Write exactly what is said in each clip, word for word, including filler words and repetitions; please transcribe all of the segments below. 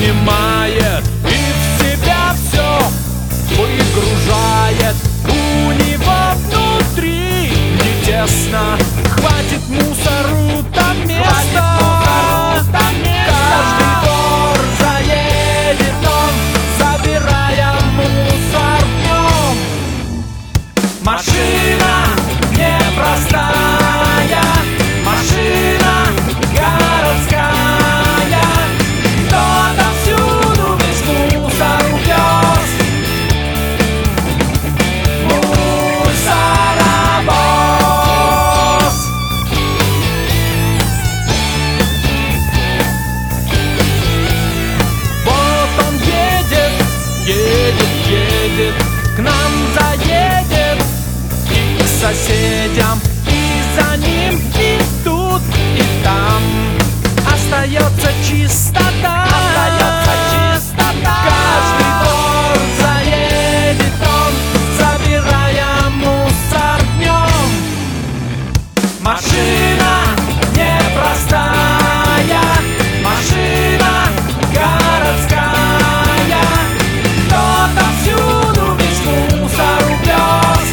принимает и в себя все выгружает. У него внутри не тесно, хватит мусору там места. Каждый двор заедет он, забирая мусор днем. Машина непростая, машина городская. Кто-то всюду весь мусор увез. Едет, едет, к нам заедет и к соседям, и за ним и тут, и там. Остается чистота, остается чистота. Каждый двор заедет он, забирая мусор днем. Машина непростая, машина городская. Кто-то всюду весь мусор увез.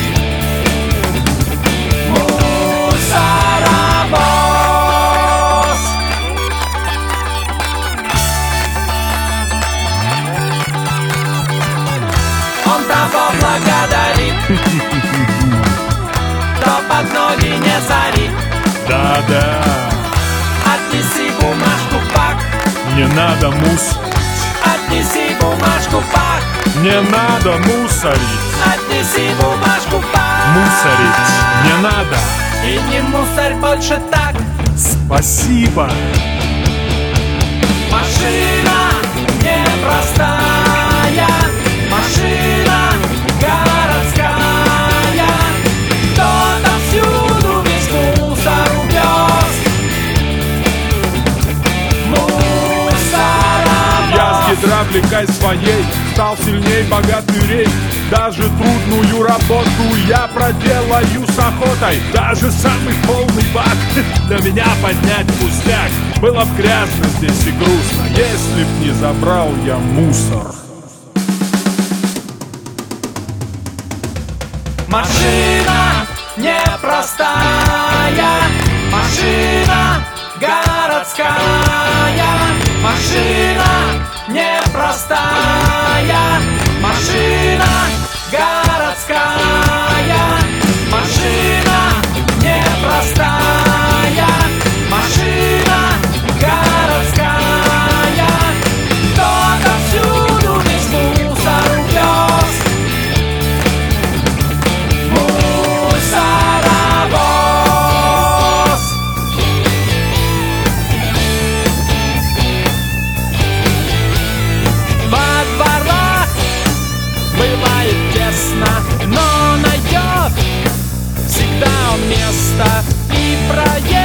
Мусоровоз. Он того благодарит, кто под ноги не зарит. Да-да, Отнеси бумажку в бак, не надо мусорить, отнеси бумажку в бак, не надо мусорить, отнеси бумажку в бак. мусорить не надо. И не мусорь больше так. Спасибо. Машина непростая, машина городская. Кто-то всюду весь мусор увез. Мусоровоз. Я с гидравликой своей стал сильней богатырей. Даже трудную работу я проделаю с охотой. Даже самый полный бак для меня поднять пустяк. Было б грязно здесь и грустно, если б не забрал я мусор. Машина непростая, машина городская. Машина непростая, машина городская. Машина непростая, машина городская. Кто-то всюду весь мусор увез. Мусоровоз. Во дворах бывает тесно, но найдет всегда он место и проедет.